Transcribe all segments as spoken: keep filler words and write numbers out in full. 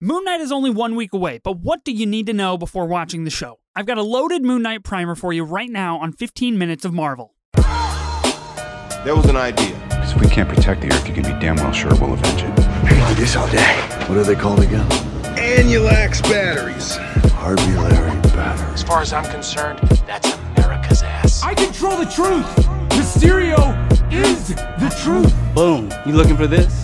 Moon Knight is only one week away, but what do you need to know before watching the show? I've got a loaded Moon Knight primer for you right now on fifteen minutes of Marvel. There was an idea. Because if we can't protect the Earth, you can be damn well sure we'll avenge it. I can do this all day. What are they called again? Anulax batteries. Harbulary batteries. As far as I'm concerned, that's America's ass. I control the truth. Mysterio is the truth. Boom. You looking for this?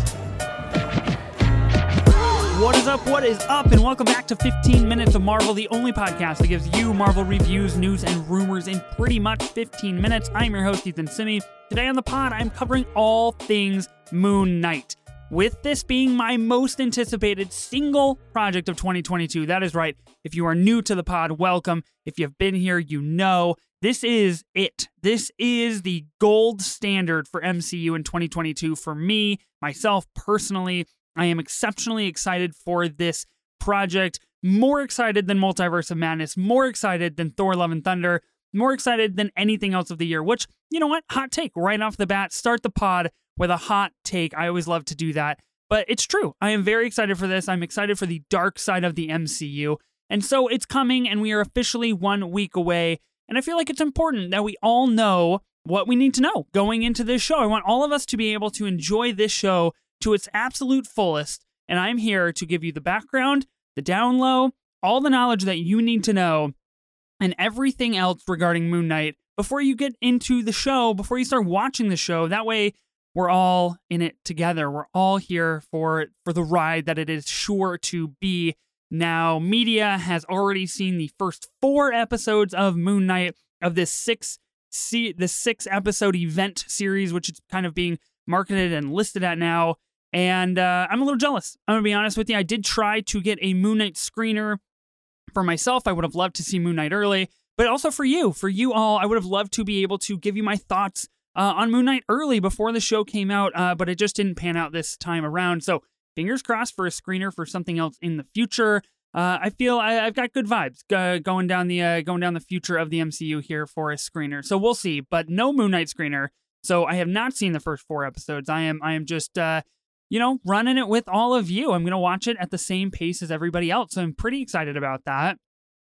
What is up, what is up, and welcome back to fifteen minutes of Marvel, the only podcast that gives you Marvel reviews, news, and rumors in pretty much fifteen minutes. I'm your host, Ethan Simi. Today on the pod, I'm covering all things Moon Knight, with this being my most anticipated single project of twenty twenty-two. That is right. If you are new to the pod, welcome. If you've been here, you know this is it. This is the gold standard for M C U in twenty twenty-two for me, myself, personally. I am exceptionally excited for this project, more excited than Multiverse of Madness, more excited than Thor Love and Thunder, more excited than anything else of the year, which, you know what, hot take right off the bat, start the pod with a hot take. I always love to do that, but it's true. I am very excited for this. I'm excited for the dark side of the M C U, and so it's coming, and we are officially one week away, and I feel like it's important that we all know what we need to know going into this show. I want all of us to be able to enjoy this show to its absolute fullest, and I'm here to give you the background, the down low, all the knowledge that you need to know, and everything else regarding Moon Knight before you get into the show, before you start watching the show. That way, we're all in it together. We're all here for, for the ride that it is sure to be. Now, media has already seen the first four episodes of Moon Knight, of this six, see, this six episode event series, which is kind of being marketed and listed at now. And uh, I'm a little jealous. I'm going to be honest with you. I did try to get a Moon Knight screener for myself. I would have loved to see Moon Knight early, but also for you, for you all, I would have loved to be able to give you my thoughts uh, on Moon Knight early before the show came out, uh, but it just didn't pan out this time around. So fingers crossed for a screener for something else in the future. Uh, I feel I, I've got good vibes uh, going down the uh, going down the future of the M C U here for a screener. So we'll see, but no Moon Knight screener. So I have not seen the first four episodes. I am I am just uh, you know, running it with all of you. I'm going to watch it at the same pace as everybody else. So I'm pretty excited about that.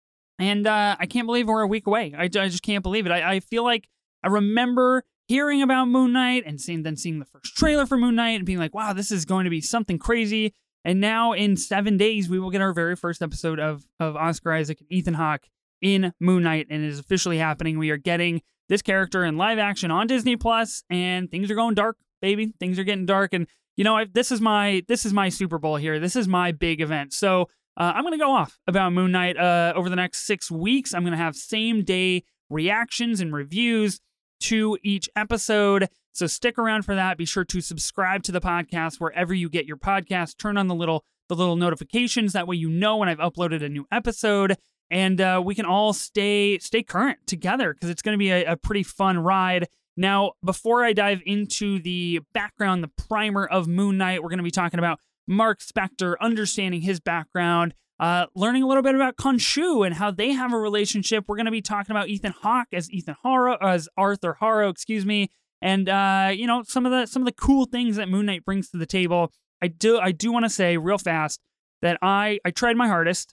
And uh, I can't believe we're a week away. I, I just can't believe it. I, I feel like I remember hearing about Moon Knight and seeing then seeing the first trailer for Moon Knight and being like, wow, this is going to be something crazy. And now in seven days, we will get our very first episode of, of Oscar Isaac and Ethan Hawke in Moon Knight. And it is officially happening. We are getting this character in live action on Disney Plus, and things are going dark, baby. Things are getting dark. And you know, I, this is my this is my Super Bowl here. This is my big event. So uh, I'm going to go off about Moon Knight uh, over the next six weeks. I'm going to have same day reactions and reviews to each episode. So stick around for that. Be sure to subscribe to the podcast wherever you get your podcast. Turn on the little the little notifications. That way you know when I've uploaded a new episode. And uh, we can all stay stay current together because it's going to be a, a pretty fun ride. Now, before I dive into the background, the primer of Moon Knight, we're going to be talking about Mark Spector, understanding his background, uh, learning a little bit about Khonshu and how they have a relationship. We're going to be talking about Ethan Hawke as Ethan Harrow, as Arthur Harrow, excuse me, and uh, you know, some of the some of the cool things that Moon Knight brings to the table. I do I do want to say real fast that I I tried my hardest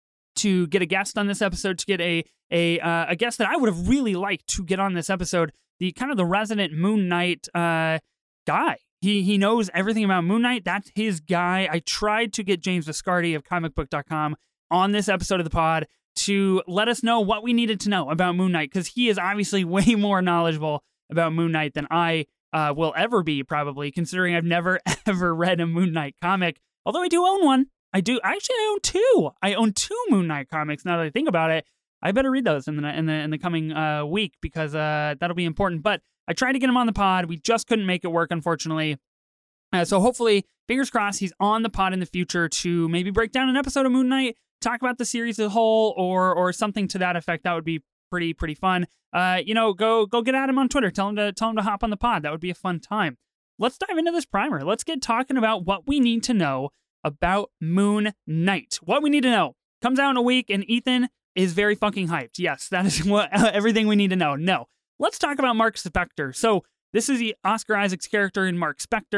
to get a guest on this episode, to get a a uh, a guest that I would have really liked to get on this episode. The kind of the resident Moon Knight uh, guy. He he knows everything about Moon Knight. That's his guy. I tried to get James Viscardi of comic book dot com on this episode of the pod to let us know what we needed to know about Moon Knight, because he is obviously way more knowledgeable about Moon Knight than I uh, will ever be, probably, considering I've never, ever read a Moon Knight comic. Although I do own one. I do. Actually, I own two. I own two Moon Knight comics now that I think about it. I better read those in the in the in the coming uh, week because uh, that'll be important. But I tried to get him on the pod. We just couldn't make it work, unfortunately. Uh, so hopefully, fingers crossed, he's on the pod in the future to maybe break down an episode of Moon Knight, talk about the series as a whole, or or something to that effect. That would be pretty pretty fun. Uh, you know, go go get at him on Twitter. Tell him to tell him to hop on the pod. That would be a fun time. Let's dive into this primer. Let's get talking about what we need to know about Moon Knight. What we need to know comes out in a week, and Ethan is very fucking hyped. Yes, that is what everything we need to know. No, let's talk about Mark Spector. So this is the Oscar Isaac's character in Mark Spector.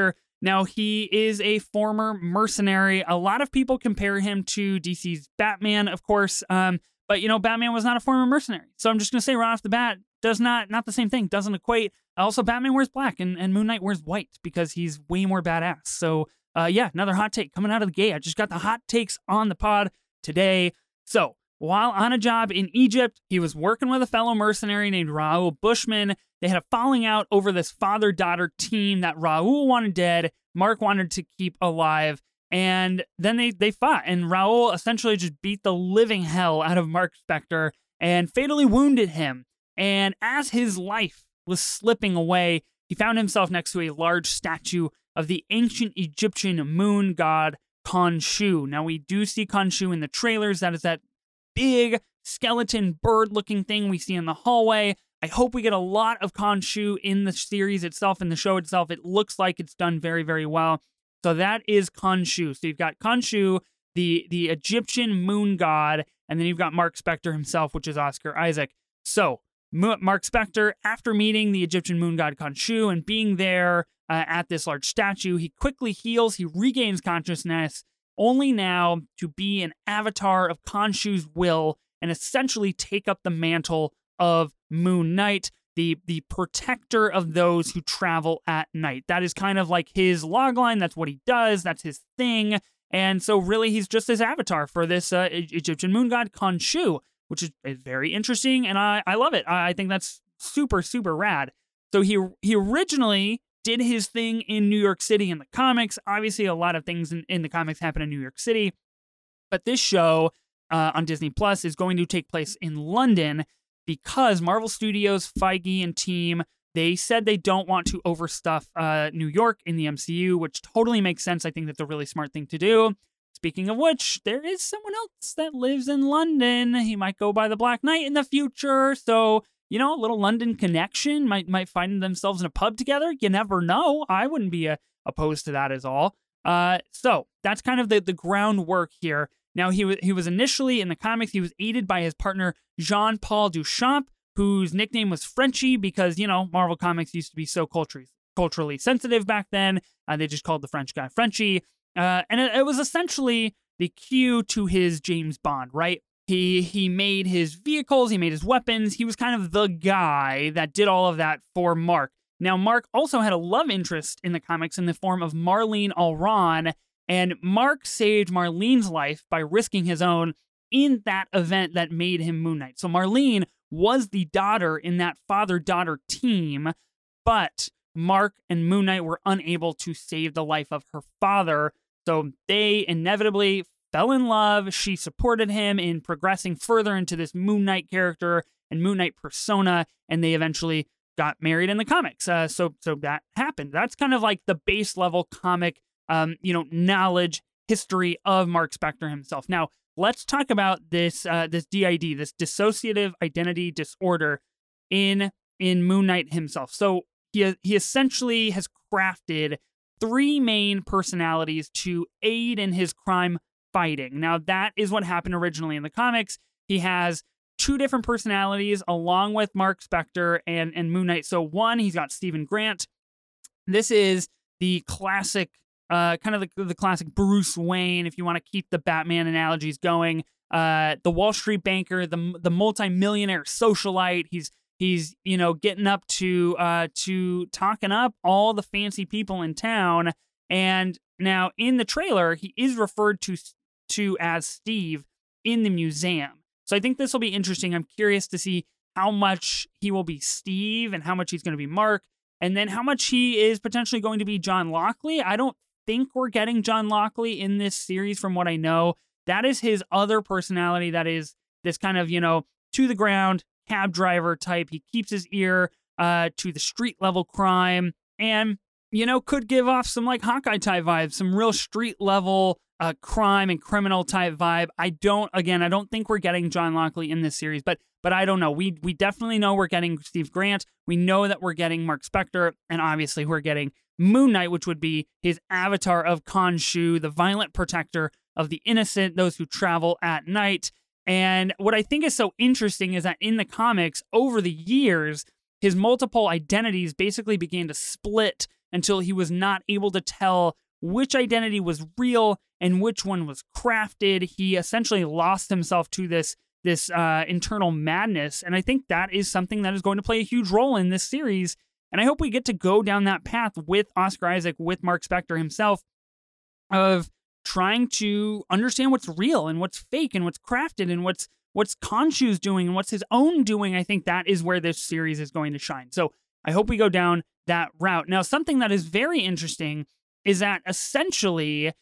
Now, he is a former mercenary. A lot of people compare him to D C's Batman, of course. Um, but, you know, Batman was not a former mercenary. So I'm just going to say right off the bat, does not, not the same thing, doesn't equate. Also, Batman wears black and, and Moon Knight wears white because he's way more badass. So, uh, yeah, another hot take coming out of the gate. I just got the hot takes on the pod today. So, while on a job in Egypt, he was working with a fellow mercenary named Raoul Bushman. They had a falling out over this father-daughter team that Raoul wanted dead, Mark wanted to keep alive, and then they, they fought, and Raoul essentially just beat the living hell out of Mark Spector and fatally wounded him. And as his life was slipping away, he found himself next to a large statue of the ancient Egyptian moon god Khonshu. Now, we do see Khonshu in the trailers. That is that big skeleton bird-looking thing we see in the hallway. I hope we get a lot of Khonshu in the series itself, in the show itself. It looks like it's done very, very well. So that is Khonshu. So you've got Khonshu, the, the Egyptian moon god, and then you've got Mark Spector himself, which is Oscar Isaac. So Mark Spector, after meeting the Egyptian moon god Khonshu and being there uh, at this large statue, he quickly heals, he regains consciousness, only now to be an avatar of Khonshu's will and essentially take up the mantle of Moon Knight, the, the protector of those who travel at night. That is kind of like his logline. That's what he does. That's his thing. And so really he's just his avatar for this uh, Egyptian moon god Khonshu, which is, is very interesting, and I, I love it. I, I think that's super, super rad. So he he originally did his thing in New York City in the comics. Obviously, a lot of things in, in the comics happen in New York City. But this show uh, on Disney Plus is going to take place in London because Marvel Studios, Feige, and team, they said they don't want to overstuff uh, New York in the M C U, which totally makes sense. I think that's a really smart thing to do. Speaking of which, there is someone else that lives in London. He might go by the Black Knight in the future. So, you know, a little London connection, might might find themselves in a pub together. You never know. I wouldn't be uh, opposed to that at all. Uh, so that's kind of the, the groundwork here. Now, he was, he was initially in the comics, he was aided by his partner, Jean-Paul Duchamp, whose nickname was Frenchie because, you know, Marvel Comics used to be so culturally, culturally sensitive back then. Uh, they just called the French guy Frenchie. Uh, and it, it was essentially the cue to his James Bond, right? He he made his vehicles, he made his weapons. He was kind of the guy that did all of that for Mark. Now, Mark also had a love interest in the comics in the form of Marlene Alron, and Mark saved Marlene's life by risking his own in that event that made him Moon Knight. So Marlene was the daughter in that father-daughter team, but Mark and Moon Knight were unable to save the life of her father. So they inevitably fell in love. She supported him in progressing further into this Moon Knight character and Moon Knight persona, and they eventually got married in the comics. Uh, so so that happened. That's kind of like the base level comic, um, you know, knowledge history of Mark Spector himself. Now, let's talk about this uh, this D I D, this dissociative identity disorder in in Moon Knight himself. So he he essentially has crafted three main personalities to aid in his crime fighting. Now, that is what happened originally in the comics. He has two different personalities along with Mark Spector and, and Moon Knight. So one, he's got Stephen Grant. This is the classic, uh, kind of the, the classic Bruce Wayne, if you want to keep the Batman analogies going. Uh, the Wall Street banker, the the multi-millionaire socialite. He's He's, you know, getting up to uh, to talking up all the fancy people in town. And now in the trailer, he is referred to to as Steve in the museum. So I think this will be interesting. I'm curious to see how much he will be Steve and how much he's going to be Mark, and then how much he is potentially going to be John Lockley. I don't think we're getting John Lockley in this series from what I know. That is his other personality. That is this kind of, you know, to the ground cab driver type. He keeps his ear uh, to the street level crime and, you know, could give off some like Hawkeye type vibes, some real street level uh, crime and criminal type vibe. I don't, again, I don't think we're getting John Lockley in this series, but but I don't know. We we definitely know we're getting Steve Grant. We know that we're getting Mark Spector, and obviously we're getting Moon Knight, which would be his avatar of Khonshu, the violent protector of the innocent, those who travel at night. And what I think is so interesting is that in the comics, over the years, his multiple identities basically began to split until he was not able to tell which identity was real and which one was crafted. He essentially lost himself to this this uh, internal madness, and I think that is something that is going to play a huge role in this series, and I hope we get to go down that path with Oscar Isaac, with Mark Spector himself, of trying to understand what's real and what's fake and what's crafted and what's what's Khonshu's doing and what's his own doing. I think that is where this series is going to shine. So I hope we go down that route. Now, something that is very interesting is that essentially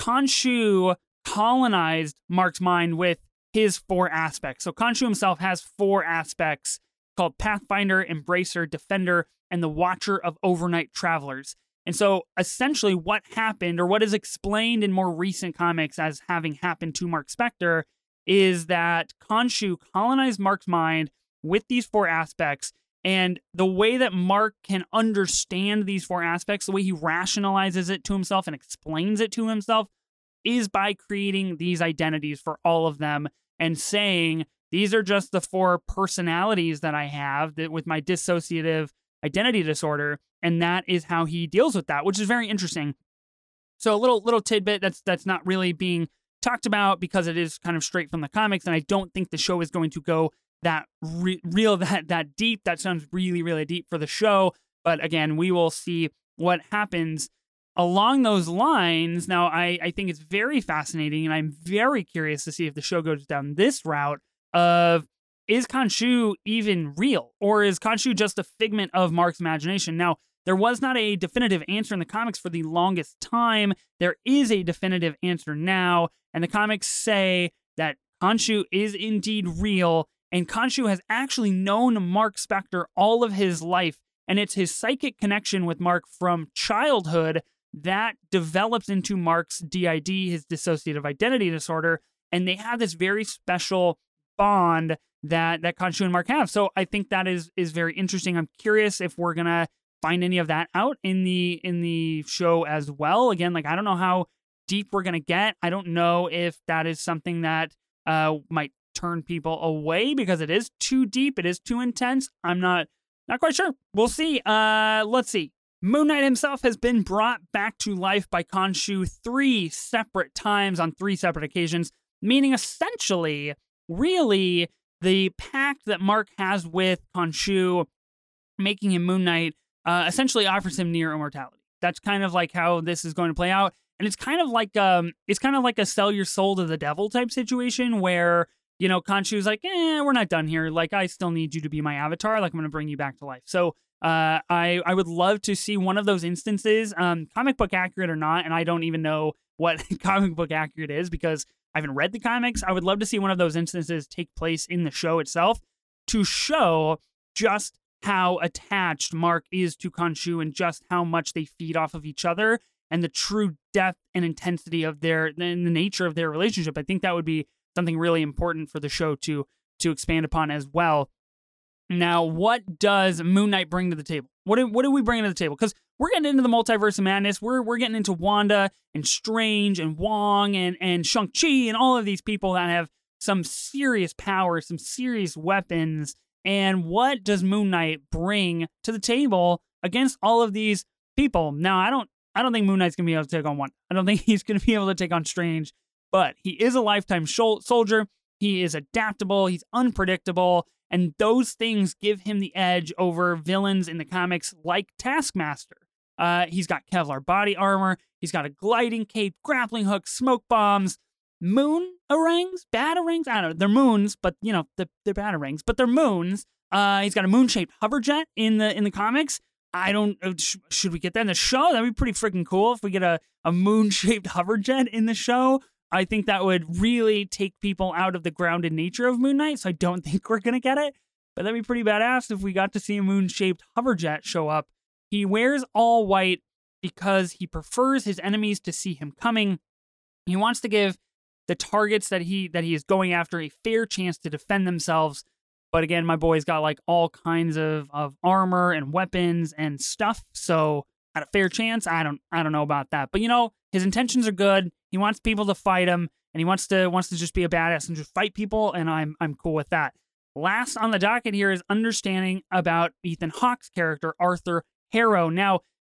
Khonshu colonized Mark's mind with his four aspects. So Khonshu himself has four aspects called Pathfinder, Embracer, Defender, and the Watcher of Overnight Travelers. And so essentially what happened, or what is explained in more recent comics as having happened to Mark Spector, is that Khonshu colonized Mark's mind with these four aspects. And the way that Mark can understand these four aspects, the way he rationalizes it to himself and explains it to himself, is by creating these identities for all of them and saying, these are just the four personalities that I have that with my dissociative identity disorder, and that is how he deals with that, which is very interesting. So a little little tidbit that's that's not really being talked about because it is kind of straight from the comics, and I don't think the show is going to go that re- real that that deep. That sounds really really deep for the show, but again, we will see what happens along those lines. Now, I, I think it's very fascinating, and I'm very curious to see if the show goes down this route of, is Khonshu even real? Or is Khonshu just a figment of Mark's imagination? Now, there was not a definitive answer in the comics for the longest time. There is a definitive answer now, and the comics say that Khonshu is indeed real, and Khonshu has actually known Mark Spector all of his life, and it's his psychic connection with Mark from childhood that develops into Mark's D I D, his dissociative identity disorder, and they have this very special bond that that Khonshu and Mark have. So I think that is is very interesting. I'm curious if we're gonna find any of that out in the in the show as well. Again, like I don't know how deep we're gonna get. I don't know if that is something that uh, might turn people away because it is too deep, it is too intense. I'm not not quite sure. We'll see. Uh, let's see. Moon Knight himself has been brought back to life by Khonshu three separate times on three separate occasions, meaning essentially, really, the pact that Mark has with Khonshu, making him Moon Knight, uh, essentially offers him near immortality. That's kind of like how this is going to play out, and it's kind of like um, it's kind of like a sell your soul to the devil type situation where, you know, Khonshu's like, eh, we're not done here. Like, I still need you to be my avatar. Like, I'm going to bring you back to life. So. Uh, I, I would love to see one of those instances, um, comic book accurate or not, and I don't even know what comic book accurate is because I haven't read the comics. I would love to see one of those instances take place in the show itself to show just how attached Mark is to Khonshu and just how much they feed off of each other and the true depth and intensity of their, and the nature of their relationship. I think that would be something really important for the show to, to expand upon as well. Now, what does Moon Knight bring to the table? What do, what do we bring to the table? Because we're getting into the multiverse of madness. We're we're getting into Wanda and Strange and Wong and, and Shang-Chi and all of these people that have some serious power, some serious weapons. And what does Moon Knight bring to the table against all of these people? Now, I don't I don't think Moon Knight's going to be able to take on one. I don't think he's going to be able to take on Strange. But he is a lifetime shol- soldier. He is adaptable. He's unpredictable. And those things give him the edge over villains in the comics like Taskmaster. Uh, he's got Kevlar body armor. He's got a gliding cape, grappling hook, smoke bombs, moon-a-rangs, batarangs. I don't know. They're moons, but, you know, they're, they're batarangs, but they're moons. Uh, he's got a moon-shaped hover jet in the in the comics. I don't... Sh- should we get that in the show? That'd be pretty freaking cool if we get a, a moon-shaped hover jet in the show. I think that would really take people out of the grounded nature of Moon Knight, so I don't think we're going to get it. But that'd be pretty badass if we got to see a moon-shaped hover jet show up. He wears all white because he prefers his enemies to see him coming. He wants to give the targets that he that he is going after a fair chance to defend themselves. But again, my boy's got like all kinds of, of armor and weapons and stuff, so at a fair chance, I don't I don't know about that. But you know, his intentions are good. He wants people to fight him, and he wants to wants to just be a badass and just fight people, and I'm I'm cool with that. Last on the docket here is understanding about Ethan Hawke's character, Arthur Harrow. Now,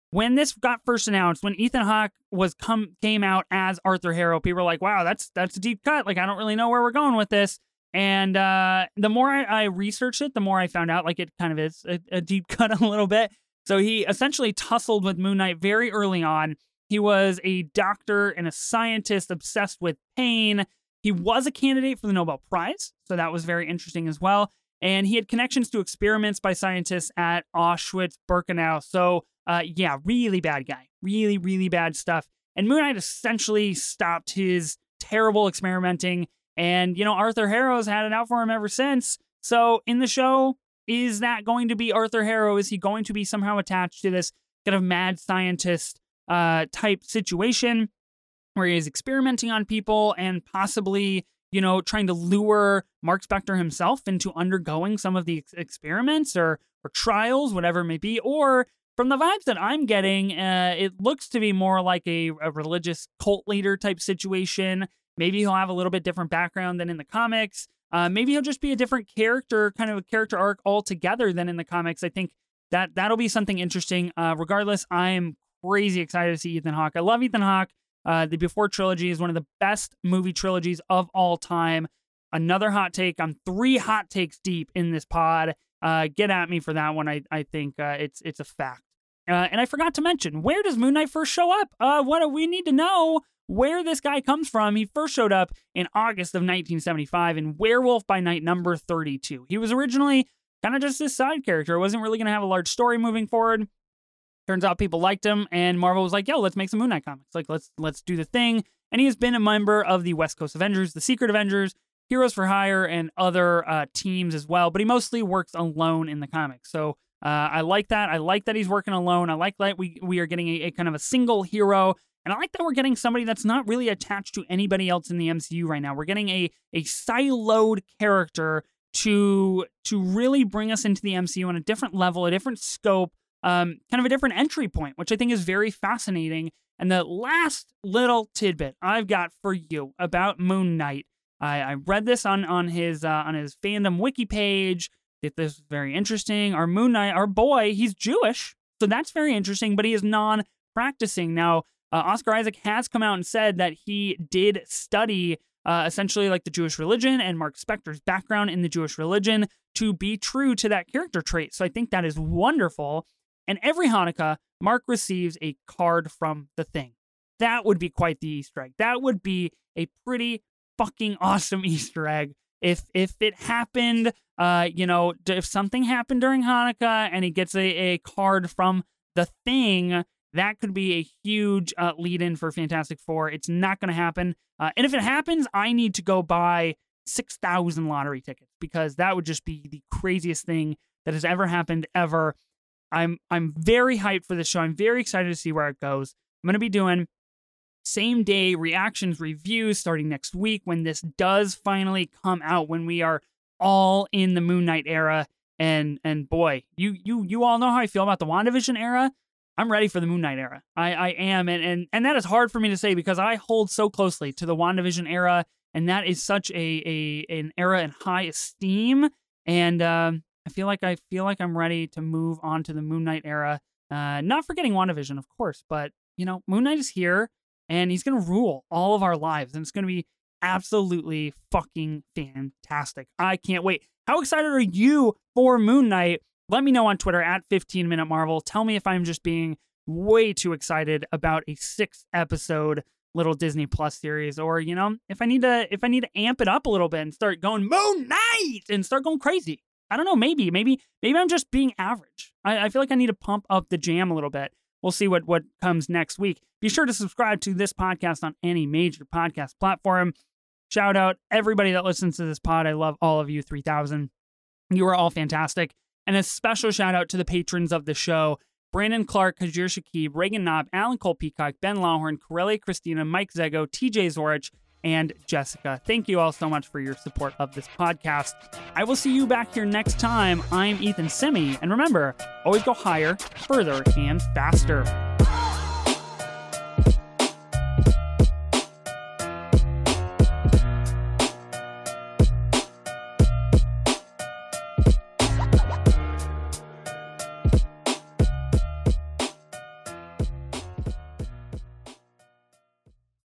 when this got first announced, when Ethan Hawke was come came out as Arthur Harrow, people were like, wow, that's that's a deep cut. Like, I don't really know where we're going with this. And uh, the more I, I researched it, the more I found out like it kind of is a, a deep cut a little bit. So he essentially tussled with Moon Knight very early on. He was a doctor and a scientist obsessed with pain. He was a candidate for the Nobel Prize, so that was very interesting as well. And he had connections to experiments by scientists at Auschwitz-Birkenau. So, uh, yeah, really bad guy. Really, really bad stuff. And Moon Knight essentially stopped his terrible experimenting. And, you know, Arthur Harrow's had it out for him ever since. So in the show, is that going to be Arthur Harrow? Is he going to be somehow attached to this kind of mad scientist uh, type situation where he is experimenting on people and possibly, you know, trying to lure Mark Spector himself into undergoing some of the ex- experiments or, or trials, whatever it may be? Or from the vibes that I'm getting, uh, it looks to be more like a, a religious cult leader type situation. Maybe he'll have a little bit different background than in the comics. Uh, maybe he'll just be a different character, kind of a character arc altogether than in the comics. I think that that'll be something interesting. Uh, regardless, I'm crazy excited to see Ethan Hawke. I love Ethan Hawke. Uh, the Before trilogy is one of the best movie trilogies of all time. Another hot take. I'm three hot takes deep in this pod. Uh, get at me for that one. I I think uh, it's it's a fact. Uh, and I forgot to mention, where does Moon Knight first show up? Uh, what do we need to know? Where this guy comes from. He first showed up in August of nineteen seventy-five in Werewolf by Night number thirty-two. He was originally kind of just this side character. It wasn't really going to have a large story moving forward. Turns out people liked him, and Marvel was like, yo, let's make some Moon Knight comics. Like, let's let's do the thing. And he has been a member of the West Coast Avengers, the Secret Avengers, Heroes for Hire, and other uh, teams as well. But he mostly works alone in the comics. So uh, I like that. I like that he's working alone. I like that we, we are getting a, a kind of a single hero. And I like that we're getting somebody that's not really attached to anybody else in the M C U right now. We're getting a a siloed character to to really bring us into the M C U on a different level, a different scope, um, kind of a different entry point, which I think is very fascinating. And the last little tidbit I've got for you about Moon Knight, I, I read this on on his uh, on his fandom wiki page. That this is very interesting. Our Moon Knight, our boy, he's Jewish, so that's very interesting. But he is non-practicing now. Uh, Oscar Isaac has come out and said that he did study uh, essentially like the Jewish religion and Mark Spector's background in the Jewish religion to be true to that character trait. So I think that is wonderful. And every Hanukkah, Mark receives a card from The Thing. That would be quite the Easter egg. That would be a pretty fucking awesome Easter egg. If if it happened, uh, you know, if something happened during Hanukkah and he gets a, a card from The Thing, that could be a huge uh, lead-in for Fantastic Four. It's not going to happen. Uh, and if it happens, I need to go buy six thousand lottery tickets because that would just be the craziest thing that has ever happened ever. I'm I'm very hyped for this show. I'm very excited to see where it goes. I'm going to be doing same-day reactions, reviews starting next week when this does finally come out, when we are all in the Moon Knight era. And and boy, you you you all know how I feel about the WandaVision era. I'm ready for the Moon Knight era. I, I am, and, and and that is hard for me to say because I hold so closely to the WandaVision era, and that is such a a an era in high esteem. And um, I feel like I feel like I'm ready to move on to the Moon Knight era. Uh, not forgetting WandaVision, of course, but you know, Moon Knight is here, and he's gonna rule all of our lives, and it's gonna be absolutely fucking fantastic. I can't wait. How excited are you for Moon Knight? Let me know on Twitter at fifteen minute Marvel. Tell me if I'm just being way too excited about a six episode little Disney Plus series, or you know, if I need to if I need to amp it up a little bit and start going Moon Knight and start going crazy. I don't know. Maybe maybe maybe I'm just being average. I, I feel like I need to pump up the jam a little bit. We'll see what what comes next week. Be sure to subscribe to this podcast on any major podcast platform. Shout out everybody that listens to this pod. I love all of you, three thousand. You are all fantastic. And a special shout out to the patrons of the show: Brandon Clark, Kajir Shakib, Reagan Knob, Alan Cole Peacock, Ben Lawhorn, Corelli Christina, Mike Zego, T J Zorich, and Jessica. Thank you all so much for your support of this podcast. I will see you back here next time. I'm Ethan Simi. And remember, always go higher, further, and faster.